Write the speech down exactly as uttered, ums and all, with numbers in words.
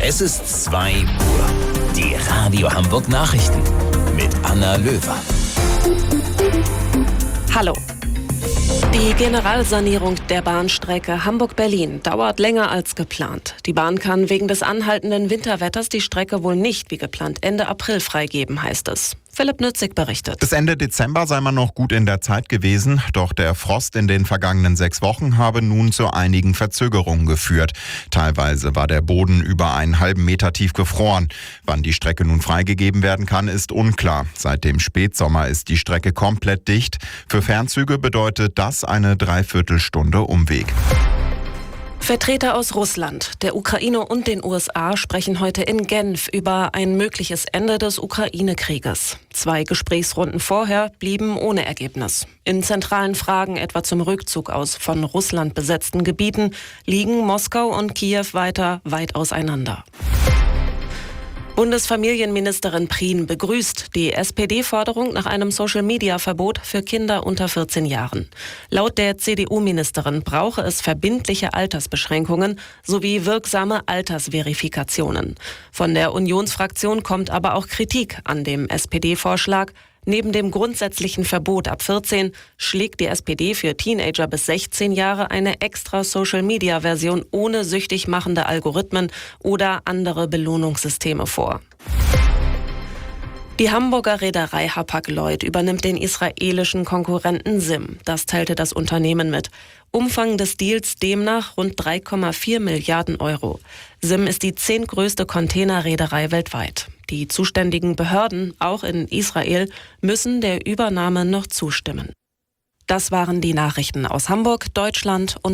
Es ist zwei Uhr. Die Radio Hamburg Nachrichten mit Anna Löwer. Hallo. Die Generalsanierung der Bahnstrecke Hamburg-Berlin dauert länger als geplant. Die Bahn kann wegen des anhaltenden Winterwetters die Strecke wohl nicht wie geplant Ende April freigeben, heißt es. Philipp Nützig berichtet. Bis Ende Dezember sei man noch gut in der Zeit gewesen, doch der Frost in den vergangenen sechs Wochen habe nun zu einigen Verzögerungen geführt. Teilweise war der Boden über einen halben Meter tief gefroren. Wann die Strecke nun freigegeben werden kann, ist unklar. Seit dem Spätsommer ist die Strecke komplett dicht. Für Fernzüge bedeutet das eine Dreiviertelstunde Umweg. Vertreter aus Russland, der Ukraine und den U S A sprechen heute in Genf über ein mögliches Ende des Ukraine-Krieges. Zwei Gesprächsrunden vorher blieben ohne Ergebnis. In zentralen Fragen, etwa zum Rückzug aus von Russland besetzten Gebieten, liegen Moskau und Kiew weiter weit auseinander. Bundesfamilienministerin Prien begrüßt die S P D-Forderung nach einem Social-Media-Verbot für Kinder unter vierzehn Jahren. Laut der C D U-Ministerin brauche es verbindliche Altersbeschränkungen sowie wirksame Altersverifikationen. Von der Unionsfraktion kommt aber auch Kritik an dem S P D-Vorschlag. Neben dem grundsätzlichen Verbot ab vierzehn schlägt die S P D für Teenager bis sechzehn Jahre eine extra Social-Media-Version ohne süchtig machende Algorithmen oder andere Belohnungssysteme vor. Die Hamburger Reederei Hapag-Lloyd übernimmt den israelischen Konkurrenten Sim. Das teilte das Unternehmen mit. Umfang des Deals demnach rund drei Komma vier Milliarden Euro. Sim ist die zehntgrößte Containerreederei weltweit. Die zuständigen Behörden, auch in Israel, müssen der Übernahme noch zustimmen. Das waren die Nachrichten aus Hamburg, Deutschland und